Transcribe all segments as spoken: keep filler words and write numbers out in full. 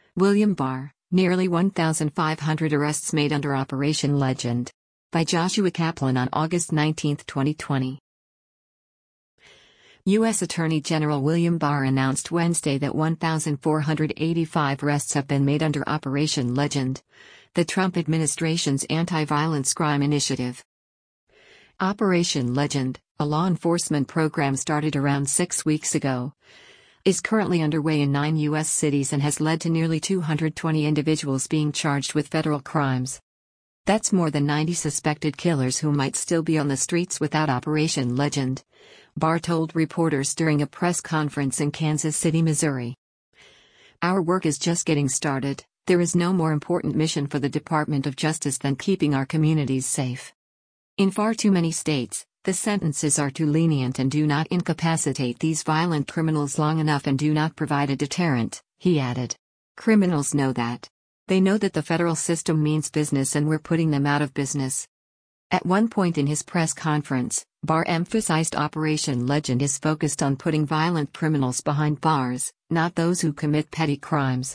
William Barr, nearly one thousand five hundred arrests made under Operation Legend. By Joshua Kaplan on August nineteenth, twenty twenty. U S Attorney General William Barr announced Wednesday that one thousand four hundred eighty-five arrests have been made under Operation Legend, the Trump administration's anti-violence crime initiative. Operation Legend, a law enforcement program started around six weeks ago, is currently underway in nine U S cities and has led to nearly two hundred twenty individuals being charged with federal crimes. That's more than ninety suspected killers who might still be on the streets without Operation Legend, Barr told reporters during a press conference in Kansas City, Missouri. Our work is just getting started. There is no more important mission for the Department of Justice than keeping our communities safe. In far too many states, the sentences are too lenient and do not incapacitate these violent criminals long enough and do not provide a deterrent, he added. Criminals know that. They know that the federal system means business and we're putting them out of business. At one point in his press conference, Barr emphasized Operation Legend is focused on putting violent criminals behind bars, not those who commit petty crimes.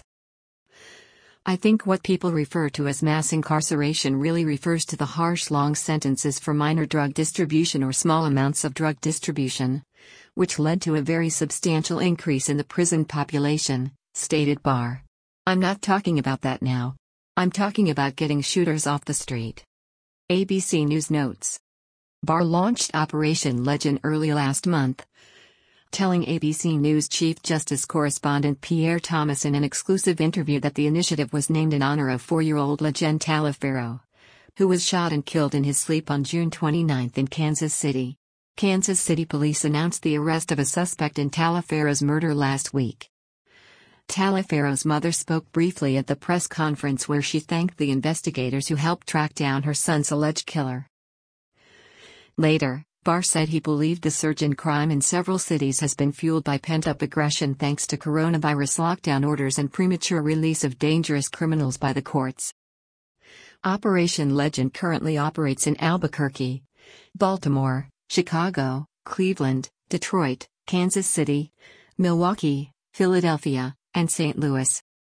I think what people refer to as mass incarceration really refers to the harsh long sentences for minor drug distribution or small amounts of drug distribution, which led to a very substantial increase in the prison population, stated Barr. I'm not talking about that now. I'm talking about getting shooters off the street. A B C News notes. Barr launched Operation Legend early last month, telling A B C News Chief Justice correspondent Pierre Thomas in an exclusive interview that the initiative was named in honor of four-year-old Legend Taliaferro, who was shot and killed in his sleep on June twenty-ninth in Kansas City. Kansas City police announced the arrest of a suspect in Taliaferro's murder last week. Taliaferro's mother spoke briefly at the press conference where she thanked the investigators who helped track down her son's alleged killer. Later, Barr said he believed the surge in crime in several cities has been fueled by pent-up aggression thanks to coronavirus lockdown orders and premature release of dangerous criminals by the courts. Operation Legend currently operates in Albuquerque, Baltimore, Chicago, Cleveland, Detroit, Kansas City, Milwaukee, Philadelphia, and Saint Louis.